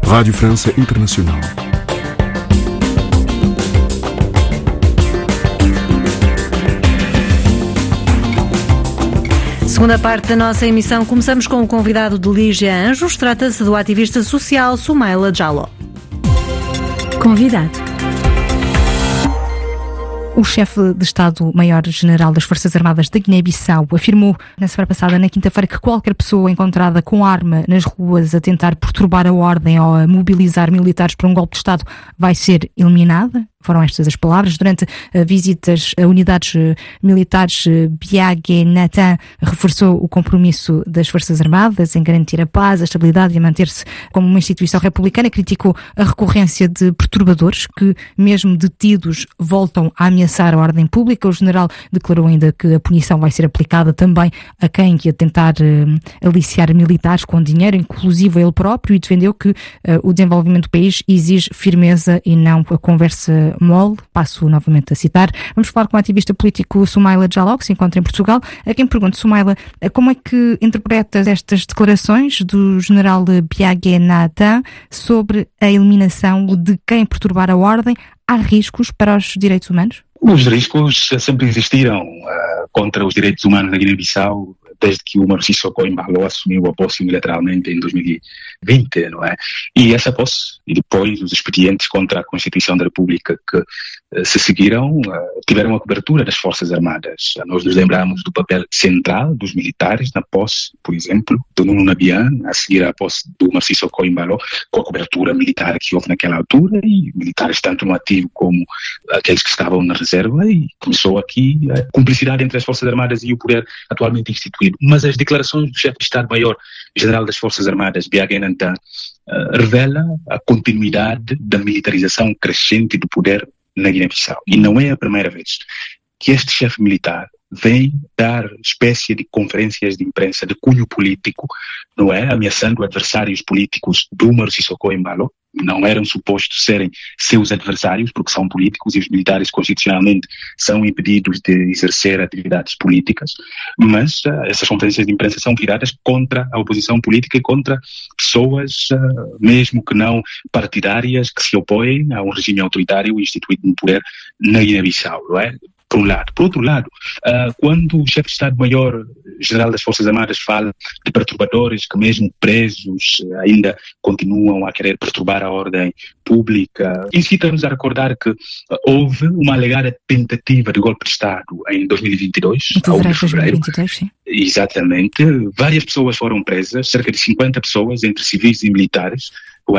Rádio França Internacional. Segunda parte da nossa emissão, começamos com o convidado de Lígia Anjos. Trata-se do ativista social Soumaila Diallo. Convidado. O chefe de Estado-Maior-General das Forças Armadas da Guiné-Bissau afirmou na semana passada, na quinta-feira, que qualquer pessoa encontrada com arma nas ruas a tentar perturbar a ordem ou a mobilizar militares para um golpe de Estado vai ser eliminada. Foram estas as palavras. Durante visitas a unidades militares, Biagué Natan reforçou o compromisso das Forças Armadas em garantir a paz, a estabilidade e a manter-se como uma instituição republicana. Criticou a recorrência de perturbadores que, mesmo detidos, voltam a ameaçar a ordem pública. O general declarou ainda que a punição vai ser aplicada também a quem ia tentar aliciar militares com dinheiro, inclusive a ele próprio, e defendeu que o desenvolvimento do país exige firmeza e não a conversa mole. Passo novamente a citar. Vamos falar com o ativista político Soumaila Diallo, que se encontra em Portugal. A quem pergunto, Soumaila, como é que interpretas estas declarações do general Biagué Natan sobre a eliminação de quem perturbar a ordem? Há riscos para os direitos humanos? Os riscos sempre existiram contra os direitos humanos na Guiné-Bissau desde que o Umaro Sissoco Embalo assumiu a posse unilateralmente em 2020, não é? E essa posse, e depois os expedientes contra a Constituição da República que se seguiram, tiveram a cobertura das Forças Armadas. Nós nos lembramos do papel central dos militares na posse, por exemplo, do Nuno Nabian, a seguir à posse do Umaro Sissoco Embalo, com a cobertura militar que houve naquela altura, e militares tanto no ativo como aqueles que estavam na reserva, e começou aqui a cumplicidade entre as Forças Armadas e o poder atualmente instituído. Mas as declarações do chefe de Estado-Maior-General das Forças Armadas, Biagué Natan, revela a continuidade da militarização crescente do poder na Guiné-Bissau. E não é a primeira vez que este chefe militar vem dar espécie de conferências de imprensa de cunho político, não é? Ameaçando adversários políticos do Umaro Sissoco Embalo. Não eram supostos serem seus adversários, porque são políticos e os militares constitucionalmente são impedidos de exercer atividades políticas, mas essas conferências de imprensa são viradas contra a oposição política e contra pessoas, mesmo que não partidárias, que se opõem a um regime autoritário instituído no poder na Guiné-Bissau, não é? Por um lado. Por outro lado, quando o chefe de Estado-Maior-General das Forças Armadas fala de perturbadores que mesmo presos ainda continuam a querer perturbar a ordem pública, incita-nos a recordar que houve uma alegada tentativa de golpe de Estado em 2022, ao de fevereiro. 2022, sim. Exatamente. Várias pessoas foram presas, cerca de 50 pessoas, entre civis e militares,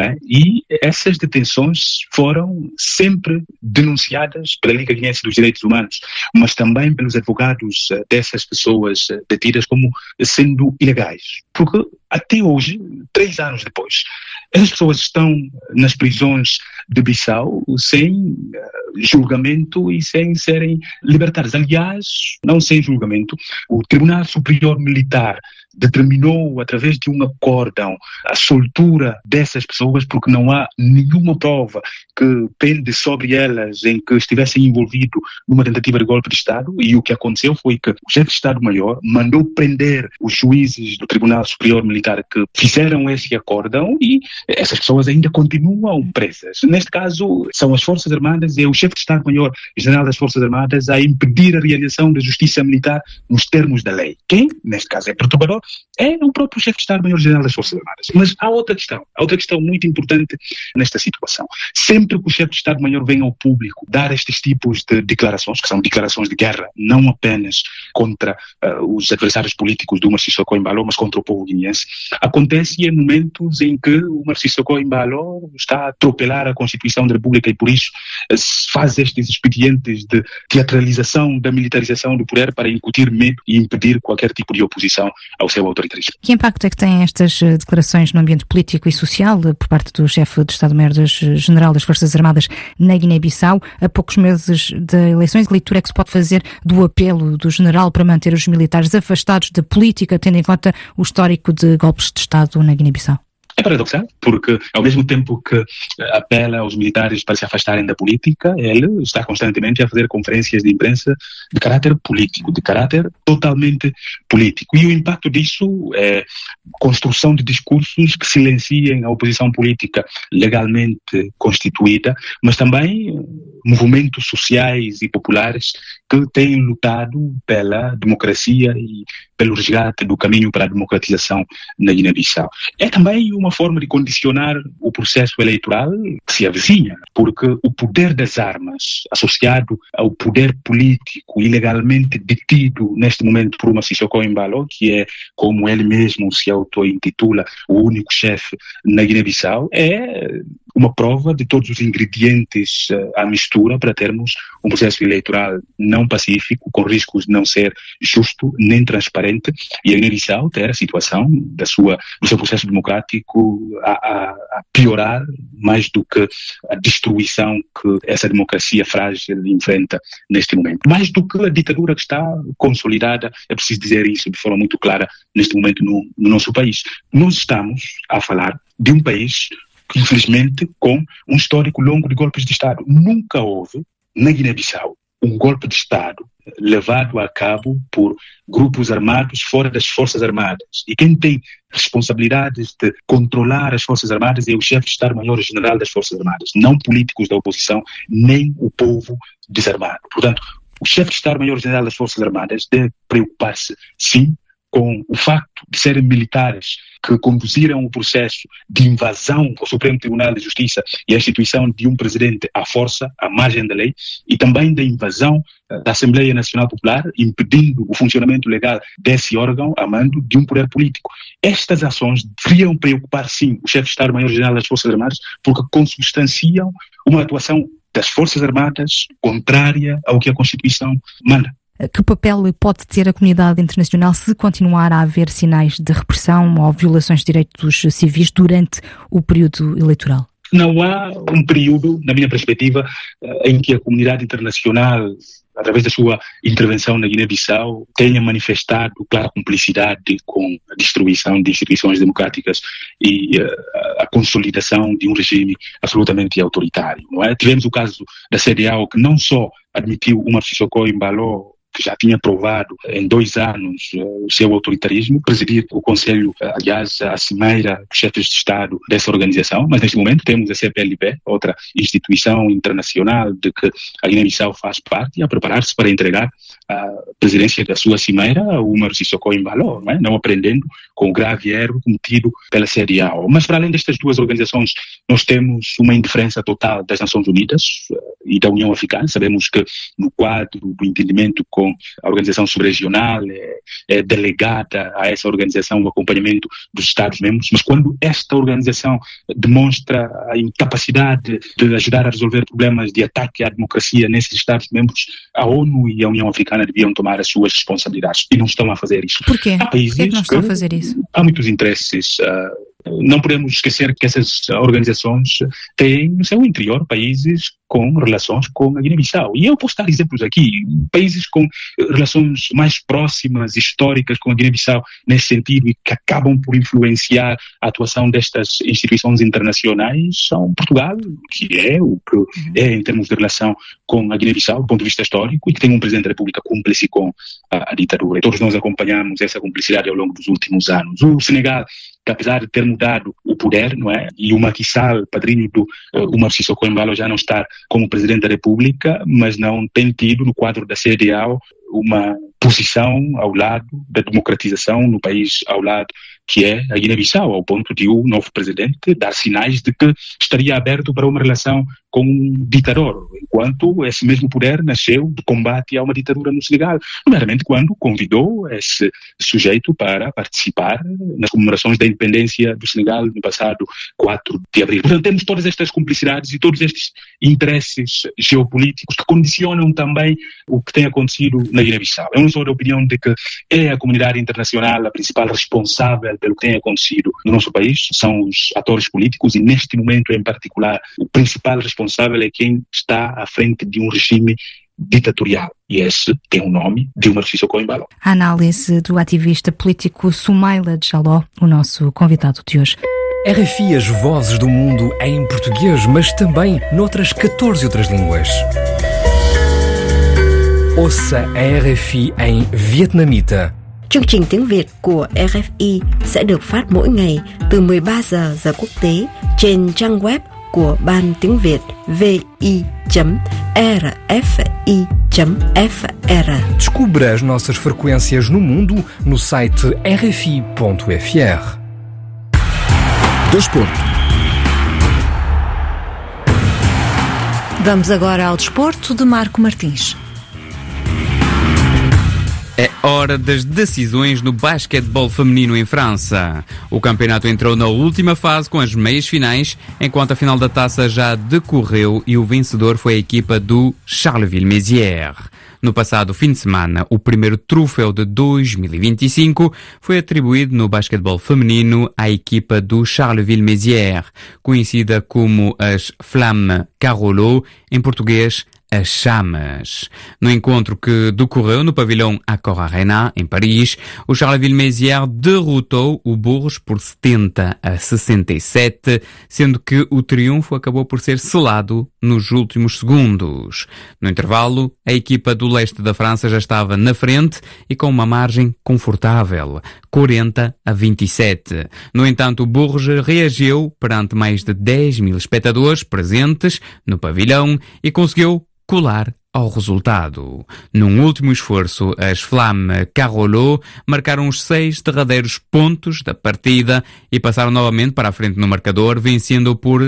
e essas detenções foram sempre denunciadas pela Liga Guinense dos Direitos Humanos, mas também pelos advogados dessas pessoas detidas como sendo ilegais. Porque até hoje, 3 anos depois, essas pessoas estão nas prisões de Bissau sem julgamento e sem serem libertadas. Aliás, não sem julgamento, o Tribunal Superior Militar determinou, através de um acórdão, a soltura dessas pessoas, porque não há nenhuma prova que pende sobre elas em que estivessem envolvidos numa tentativa de golpe de Estado, e o que aconteceu foi que o chefe de Estado-Maior mandou prender os juízes do Tribunal Superior Militar que fizeram esse acórdão, e essas pessoas ainda continuam presas. Neste caso, são as Forças Armadas e o chefe de Estado-Maior-General das Forças Armadas a impedir a realização da justiça militar nos termos da lei. Quem, neste caso, é perturbador é o próprio chefe de Estado-Maior-General das Forças Armadas. Mas há outra questão muito importante nesta situação. Sempre que o chefe de Estado-Maior vem ao público dar estes tipos de declarações, que são declarações de guerra, não apenas contra os adversários políticos do Umaro Sissoco Embalo, mas contra o povo guineense, acontece em momentos em que o Umaro Sissoco Embalo está a atropelar a Constituição da República e por isso faz estes expedientes de teatralização da militarização do poder para incutir medo e impedir qualquer tipo de oposição ao seu autoritarismo. Que impacto é que têm estas declarações no ambiente político e social por parte do chefe de Estado-Maior-General das Forças Armadas na Guiné-Bissau, a poucos meses de eleições? Que leitura é que se pode fazer do apelo do general para manter os militares afastados da política, tendo em conta o histórico de golpes de Estado na Guiné-Bissau? É paradoxal, porque ao mesmo tempo que apela aos militares para se afastarem da política, ele está constantemente a fazer conferências de imprensa de caráter político, de caráter totalmente político. E o impacto disso é construção de discursos que silenciem a oposição política legalmente constituída, mas também movimentos sociais e populares que têm lutado pela democracia e pelo resgate do caminho para a democratização na Guiné-Bissau. É também uma forma de condicionar o processo eleitoral que se avizinha, porque o poder das armas associado ao poder político ilegalmente detido neste momento por uma Sissoko Embalo, que é, como ele mesmo se auto-intitula, o único chefe na Guiné-Bissau, é uma prova de todos os ingredientes à mistura para termos um processo eleitoral não pacífico, com riscos de não ser justo nem transparente, e a Guiné-Bissau ter a situação do seu processo democrático a piorar mais do que a destruição que essa democracia frágil enfrenta neste momento. Mais do que a ditadura que está consolidada, é preciso dizer isso de forma muito clara neste momento no nosso país. Nós estamos a falar de um país que, infelizmente, com um histórico longo de golpes de Estado. Nunca houve, na Guiné-Bissau, um golpe de Estado levado a cabo por grupos armados fora das Forças Armadas. E quem tem responsabilidades de controlar as Forças Armadas é o chefe de Estado-Maior-General das Forças Armadas, não políticos da oposição, nem o povo desarmado. Portanto, o chefe de Estado-Maior-General das Forças Armadas deve preocupar-se, sim, com o facto de serem militares que conduziram o processo de invasão ao Supremo Tribunal de Justiça e a instituição de um presidente à força, à margem da lei, e também da invasão da Assembleia Nacional Popular, impedindo o funcionamento legal desse órgão a mando de um poder político. Estas ações deveriam preocupar, sim, o chefe de Estado-Maior-General das Forças Armadas, porque consubstanciam uma atuação das Forças Armadas contrária ao que a Constituição manda. Que papel pode ter a comunidade internacional se continuar a haver sinais de repressão ou violações de direitos civis durante o período eleitoral? Não há um período, na minha perspectiva, em que a comunidade internacional, através da sua intervenção na Guiné-Bissau, tenha manifestado clara cumplicidade com a destruição de instituições democráticas e a consolidação de um regime absolutamente autoritário. Não é? Tivemos o caso da CEDEAO, que não só admitiu uma Sissoko Embalo, que já tinha provado em 2 anos o seu autoritarismo, presidir o Conselho, aliás, a cimeira dos chefes de Estado dessa organização, mas neste momento temos a CPLP, outra instituição internacional de que a Guiné-Bissau faz parte, a preparar-se para entregar a presidência da sua cimeira a uma Sissoko Embalo, não aprendendo com o grave erro cometido pela CEDEAO. Mas para além destas 2 organizações, nós temos uma indiferença total das Nações Unidas e da União Africana. Sabemos que no quadro do entendimento com a organização subregional é delegada a essa organização o acompanhamento dos Estados-membros, mas quando esta organização demonstra a incapacidade de ajudar a resolver problemas de ataque à democracia nesses Estados-membros, a ONU e a União Africana deviam tomar as suas responsabilidades e não estão a fazer isso. Por quê? Por que não estão a fazer isso? Há muitos interesses. Não podemos esquecer que essas organizações têm no seu interior países com relações com a Guiné-Bissau. E eu posso dar exemplos aqui, países com relações mais próximas, históricas com a Guiné-Bissau nesse sentido e que acabam por influenciar a atuação destas instituições internacionais são Portugal, que é o que é em termos de relação com a Guiné-Bissau do ponto de vista histórico e que tem um Presidente da República cúmplice com a ditadura. E todos nós acompanhamos essa cumplicidade ao longo dos últimos anos. O Senegal, que apesar de ter mudado o poder, não é? E o Macky Sall, padrinho do Umar Sissoko Embalo, já não estar como Presidente da República, mas não tem tido no quadro da CEDEAO uma posição ao lado da democratização no país ao lado que é a Guiné-Bissau, ao ponto de o novo presidente dar sinais de que estaria aberto para uma relação com um ditador, enquanto esse mesmo poder nasceu de combate a uma ditadura no Senegal, primeiramente quando convidou esse sujeito para participar nas comemorações da independência do Senegal no passado 4 de abril. Portanto, temos todas estas cumplicidades e todos estes interesses geopolíticos que condicionam também o que tem acontecido na Guiné-Bissau. Eu não sou da opinião de que é a comunidade internacional a principal responsável pelo que tem acontecido no nosso país, são os atores políticos e neste momento em particular o principal responsável é quem está à frente de um regime ditatorial. E esse tem o nome de Umar Sissoko Embalo. A análise do ativista político Soumaila Diallo, o nosso convidado de hoje. RFI, as vozes do mundo em português, mas também noutras 14 outras línguas. Ouça a RFI em vietnamita. Chương trình tiếng Việt của RFI sẽ được phát mỗi ngày từ 13 giờ giờ quốc tế trên trang web của Ban Tiếng Việt vi.rfi.fr. Descubra as nossas frequências no mundo no site rfi.fr. Desporto. Vamos agora ao desporto de Marco Martins. É hora das decisões no basquetebol feminino em França. O campeonato entrou na última fase com as meias finais, enquanto a final da taça já decorreu e o vencedor foi a equipa do Charleville-Mézières. No passado fim de semana, o primeiro troféu de 2025 foi atribuído no basquetebol feminino à equipa do Charleville-Mézières, conhecida como as Flammes Carolo, em português, as Chamas. No encontro que decorreu no pavilhão Accor Arena, em Paris, o Charleville-Mézières derrotou o Bourges por 70-67, sendo que o triunfo acabou por ser selado nos últimos segundos. No intervalo, a equipa do leste da França já estava na frente e com uma margem confortável, 40-27. No entanto, o Bourges reagiu perante mais de 10 mil espectadores presentes no pavilhão e conseguiu colar ao resultado. Num último esforço, as Flammes Carolo marcaram os 6 derradeiros pontos da partida e passaram novamente para a frente no marcador, vencendo por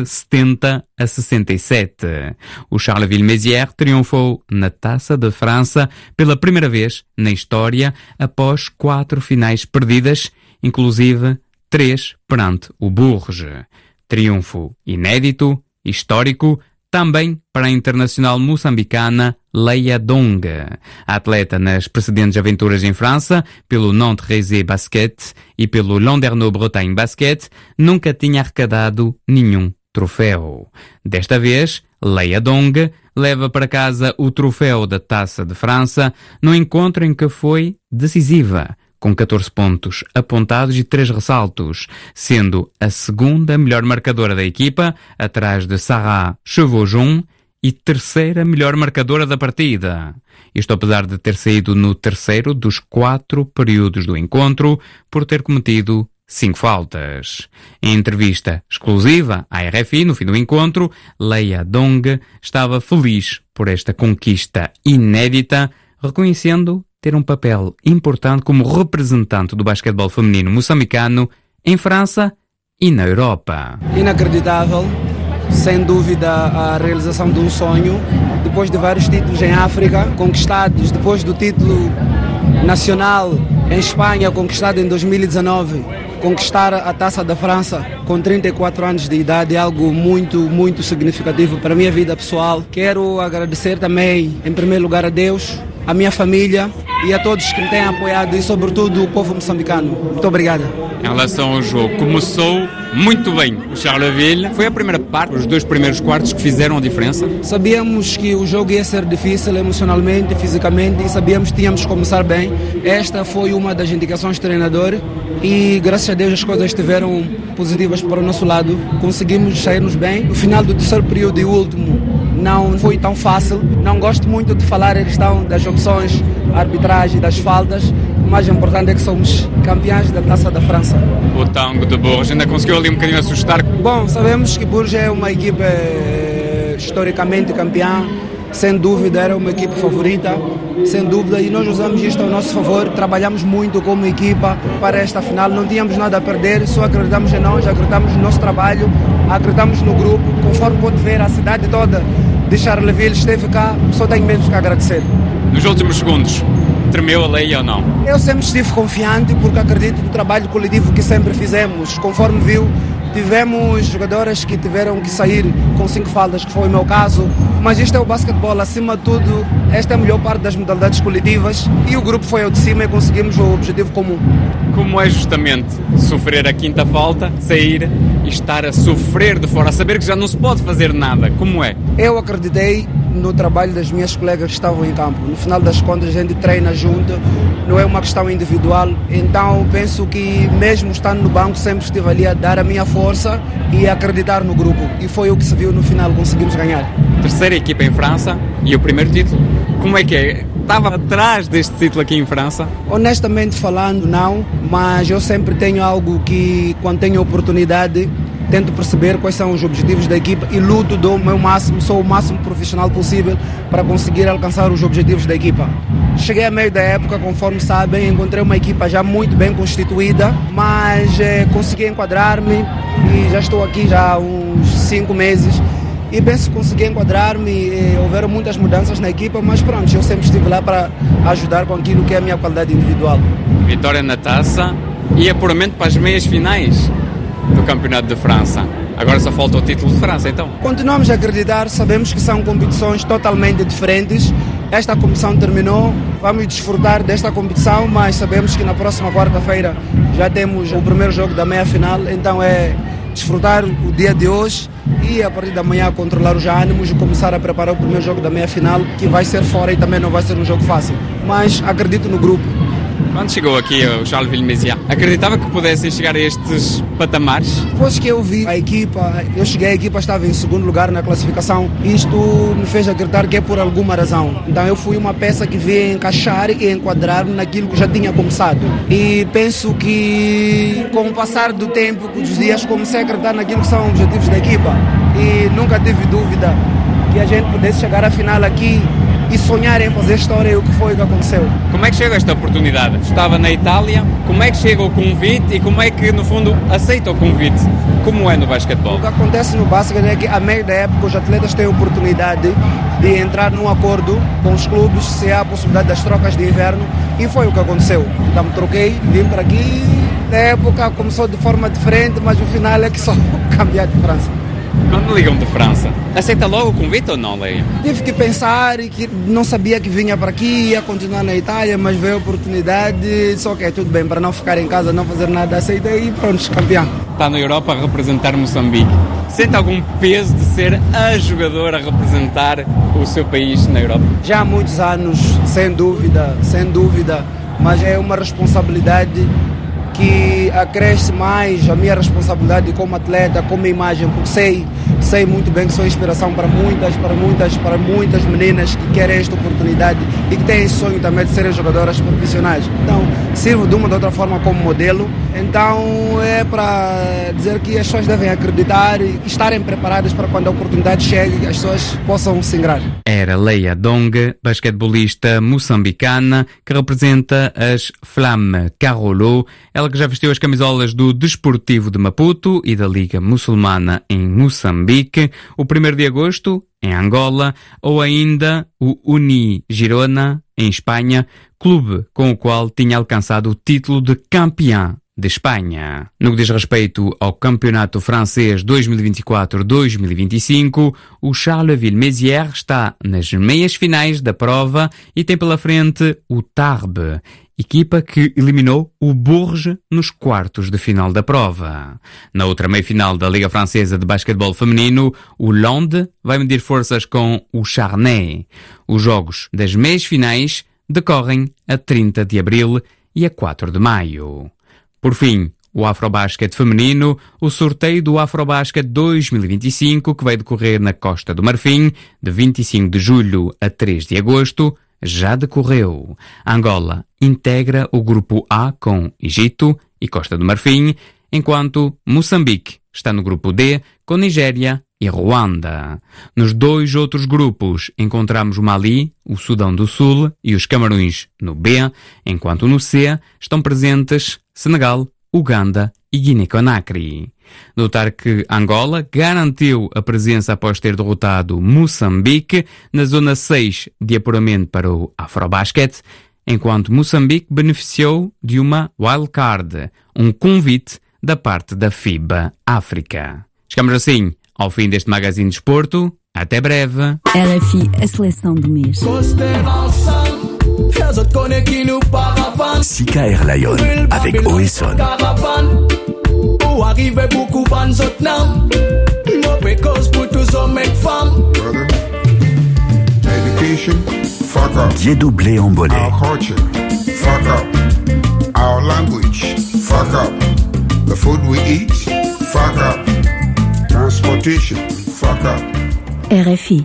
70-67. O Charleville-Mézières triunfou na Taça de França pela primeira vez na história, após 4 finais perdidas, inclusive 3 perante o Bourges. Triunfo inédito, histórico, também para a internacional moçambicana Leia Dong. A atleta nas precedentes aventuras em França, pelo Nantes-Rézé Basket e pelo Landerneau-Bretagne Basket, nunca tinha arrecadado nenhum troféu. Desta vez, Leia Dong leva para casa o troféu da Taça de França no encontro em que foi decisiva, com 14 pontos apontados e 3 ressaltos, sendo a segunda melhor marcadora da equipa, atrás de Sarah Chevaujon, e terceira melhor marcadora da partida. Isto apesar de ter saído no terceiro dos 4 períodos do encontro, por ter cometido 5 faltas. Em entrevista exclusiva à RFI, no fim do encontro, Leia Dong estava feliz por esta conquista inédita, reconhecendo ter um papel importante como representante do basquetebol feminino moçambicano em França e na Europa. Inacreditável, sem dúvida, a realização de um sonho, depois de vários títulos em África conquistados, depois do título nacional em Espanha conquistado em 2019, conquistar a Taça da França com 34 anos de idade é algo muito significativo para a minha vida pessoal. Quero agradecer também, em primeiro lugar, a Deus, a minha família e a todos que me têm apoiado e, sobretudo, o povo moçambicano. Muito obrigado. Em relação ao jogo, começou muito bem o Charleville. Foi a primeira parte, os 2 primeiros quartos que fizeram a diferença? Sabíamos que o jogo ia ser difícil emocionalmente, fisicamente, e sabíamos que tínhamos que começar bem. Esta foi uma das indicações do treinador e, graças a Deus, as coisas estiveram positivas para o nosso lado. Conseguimos sairmos bem. No final do terceiro período e último, não foi tão fácil. Não gosto muito de falar a questão das opções, arbitragem, das faltas. O mais importante é que somos campeões da Taça da França. O tango de Bourges ainda conseguiu ali um bocadinho assustar? Bom, sabemos que Bourges é uma equipe historicamente campeã. Sem dúvida era uma equipe favorita, sem dúvida, e nós usamos isto ao nosso favor. Trabalhamos muito como equipa para esta final, não tínhamos nada a perder, só acreditamos em nós, acreditamos no nosso trabalho, acreditamos no grupo. Conforme pode ver, a cidade toda de Charleville esteve cá, só tenho mesmo que agradecer. Nos últimos segundos, tremeu a Leia ou não? Eu sempre estive confiante porque acredito no trabalho coletivo que sempre fizemos. Conforme viu, tivemos jogadoras que tiveram que sair com 5 faltas, que foi o meu caso, mas isto é o basquetebol, acima de tudo, esta é a melhor parte das modalidades coletivas e o grupo foi ao de cima e conseguimos o objetivo comum. Como é justamente sofrer a 5ª falta, sair e estar a sofrer de fora, a saber que já não se pode fazer nada? Como é? Eu acreditei no trabalho das minhas colegas que estavam em campo. No final das contas, a gente treina junto, não é uma questão individual. Então, penso que mesmo estando no banco, sempre estive ali a dar a minha força e a acreditar no grupo. E foi o que se viu no final, conseguimos ganhar. Terceira equipa em França e o primeiro título. Como é que é? Estava atrás deste título aqui em França? Honestamente falando, não, mas eu sempre tenho algo que, quando tenho oportunidade, tento perceber quais são os objetivos da equipa e luto, dou o meu máximo, sou o máximo profissional possível para conseguir alcançar os objetivos da equipa. Cheguei a meio da época, conforme sabem, encontrei uma equipa já muito bem constituída, mas consegui enquadrar-me e já estou aqui já há uns 5 meses. E penso que consegui enquadrar-me, houveram muitas mudanças na equipa, mas pronto, eu sempre estive lá para ajudar com aquilo que é a minha qualidade individual. Vitória na taça e apuramento para as meias finais do Campeonato de França. Agora só falta o título de França, então? Continuamos a acreditar, sabemos que são competições totalmente diferentes. Esta competição terminou, vamos desfrutar desta competição, mas sabemos que na próxima quarta-feira já temos o primeiro jogo da meia-final, então é desfrutar o dia de hoje e a partir da manhã controlar os ânimos e começar a preparar o primeiro jogo da meia-final, que vai ser fora e também não vai ser um jogo fácil, mas acredito no grupo. Quando chegou aqui o Charleville Mézières, acreditava que pudessem chegar a estes patamares? Depois que eu vi a equipa, eu cheguei, a equipa estava em segundo lugar na classificação, isto me fez acreditar que é por alguma razão. Então eu fui uma peça que veio encaixar e enquadrar-me naquilo que já tinha começado. E penso que com o passar do tempo, com os dias, comecei a acreditar naquilo que são os objetivos da equipa. E nunca tive dúvida que a gente pudesse chegar à final aqui e sonhar em fazer história, e o que foi que aconteceu. Como é que chega esta oportunidade? Estava na Itália, como é que chega o convite e como é que, no fundo, aceita o convite? Como é no basquetebol? O que acontece no basquete é que, a meio da época, os atletas têm a oportunidade de entrar num acordo com os clubes, se há a possibilidade das trocas de inverno, e foi o que aconteceu. Então me troquei, vim para aqui, na época começou de forma diferente, mas o final é que só cambiar de França. Quando ligam de França, aceita logo o convite ou não, Leia? Tive que pensar e que não sabia que vinha para aqui, ia continuar na Itália, mas veio a oportunidade, só que tudo bem, para não ficar em casa, não fazer nada, aceitei e pronto, campeão. Está na Europa a representar Moçambique. Sente algum peso de ser a jogadora a representar o seu país na Europa? Já há muitos anos, sem dúvida, mas é uma responsabilidade que acresce mais a minha responsabilidade como atleta, como imagem, porque sei muito bem que sou inspiração para muitas meninas que querem esta oportunidade e que têm esse sonho também de serem jogadoras profissionais. Então, sirvo de uma ou de outra forma como modelo. Então, é para dizer que as pessoas devem acreditar e estarem preparadas para quando a oportunidade chegue, as pessoas possam se ingrar. Era Leia Dong, basquetebolista moçambicana, que representa as Flamme Carolo, ela que já vestiu as camisolas do Desportivo de Maputo e da Liga Muçulmana em Moçambique, o 1º de agosto em Angola, ou ainda o Uni Girona em Espanha, clube com o qual tinha alcançado o título de campeão de Espanha. No que diz respeito ao Campeonato Francês 2024-2025, o Charleville Mézières está nas meias finais da prova e tem pela frente o Tarbes, equipa que eliminou o Bourges nos quartos de final da prova. Na outra meia-final da Liga Francesa de Basquetebol Feminino, o Lande vai medir forças com o Charnay. Os jogos das meias finais decorrem a 30 de abril e a 4 de maio. Por fim, o Afrobasket feminino, o sorteio do Afrobasket 2025, que vai decorrer na Costa do Marfim, de 25 de julho a 3 de agosto, já decorreu. Angola integra o grupo A com Egito e Costa do Marfim, enquanto Moçambique está no grupo D com Nigéria e Ruanda. Nos 2 outros grupos encontramos o Mali, o Sudão do Sul e os Camarões no B, enquanto no C estão presentes Senegal, Uganda e Guiné-Conakry. Notar que Angola garantiu a presença após ter derrotado Moçambique na zona 6 de apuramento para o Afrobasket, enquanto Moçambique beneficiou de uma wildcard, um convite da parte da FIBA África. Chegamos assim ao fim deste Magazine de Desporto. Até breve. RFI, a seleção do mês. Sika Air Lion avec Oeson. Ou arrive beaucoup van zot nam. No prekos pour tous hommes et femmes. Diédou Blé Ambolé. Our culture, fuck up. Our language, fuck up. The food we eat, fuck up. Transportation, fuck up. RFI.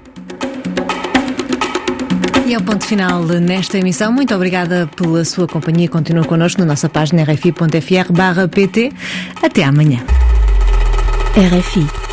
E é o ponto final nesta emissão. Muito obrigada pela sua companhia. Continua connosco na nossa página rfi.fr/pt. Até amanhã. RFI.